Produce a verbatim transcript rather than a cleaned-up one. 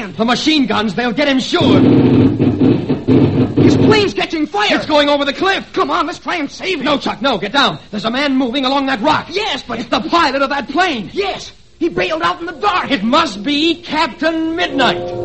can't. The machine guns, they'll get him sure. His plane's catching fire. It's going over the cliff. Come on, let's try and save him. No, Chuck, no, get down. There's a man moving along that rock. Yes, but... It's the pilot of that plane. Yes, he bailed out in the dark. It must be Captain Midnight.